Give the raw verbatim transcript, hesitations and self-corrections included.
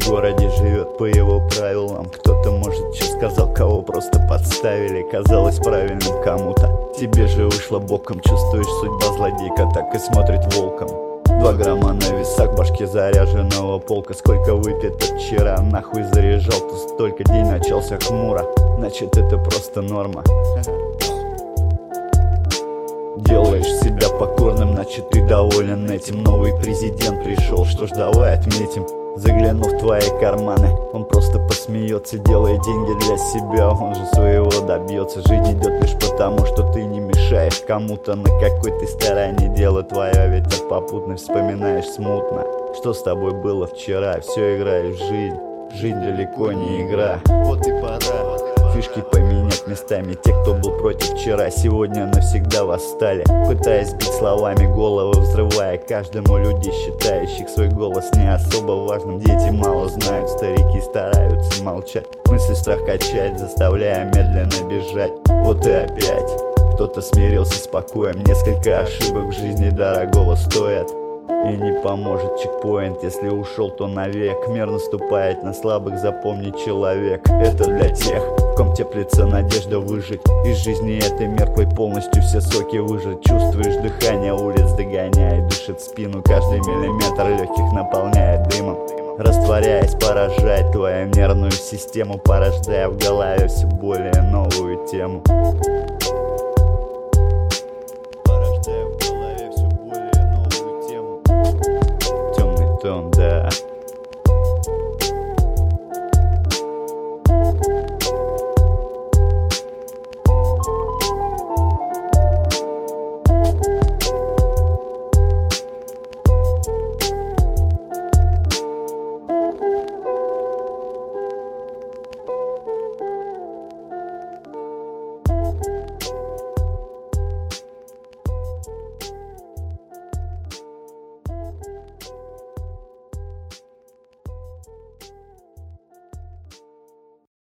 в городе живет по его правилам. Кто-то, может, что сказал, кого просто подставили. Казалось правильным кому-то, тебе же вышло боком. Чувствуешь, судьба злодейка так и смотрит волком. Два грамма на весах, башке заряженного полка. Сколько выпито вчера, нахуй заряжал, то столько. День начался хмуро, значит это просто норма. Делаешь себя покорным, значит ты доволен этим. Новый президент пришел, что ж давай отметим. Заглянув в твои карманы, он просто посмеется. Делая деньги для себя, он же своего добьется. Жизнь идет лишь потому, что ты не мешаешь кому-то. На какой ты стороне, дело твое, ветер попутный. Вспоминаешь смутно, что с тобой было вчера. Все играешь в жизнь, жизнь далеко не игра. Вот и пора фишки поменять местами. Те, кто был против вчера, сегодня навсегда восстали, пытаясь бить словами головы, взрывая каждому людей, считающих свой голос не особо важным. Дети мало знают, старики стараются молчать. Мысли страх качать, заставляя медленно бежать. Вот и опять кто-то смирился с покоем. Несколько ошибок в жизни дорогого стоят. И не поможет чекпоинт, если ушел, то навек. Мир наступает на слабых, запомни, человек. Это для тех, в ком теплится надежда выжить из жизни этой мерклой, полностью все соки выжать. Чувствуешь дыхание улиц, догоняет, дышит спину. Каждый миллиметр легких наполняет дымом, растворяясь, поражает твою нервную систему, порождая в голове все более новую тему.